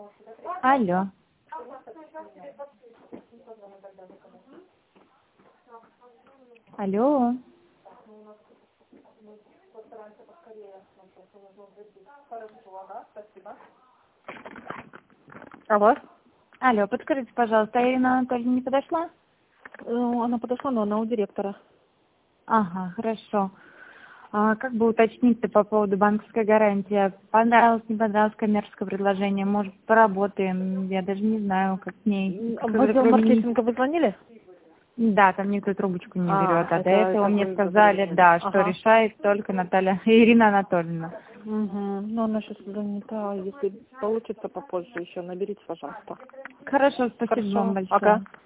Алло. Алло. Алло. Алло, подскажите, пожалуйста, Ирина Анатольевна не подошла? Она подошла, но она у директора. Ага, хорошо. Как бы уточнить-то по поводу банковской гарантии? Понравилось, не понравилось коммерческое предложение? Может, поработаем? Я даже не знаю, как с ней. В отдел маркетинга вы звонили? Да, там никто трубочку не берет. А до это этого мне вы сказали, говорили. да, что Ага. решает только Наталья Ирина Анатольевна. Угу. Но она сейчас занята. Если получится попозже еще, наберите, пожалуйста. Хорошо, спасибо вам Хорошо. большое. Ага.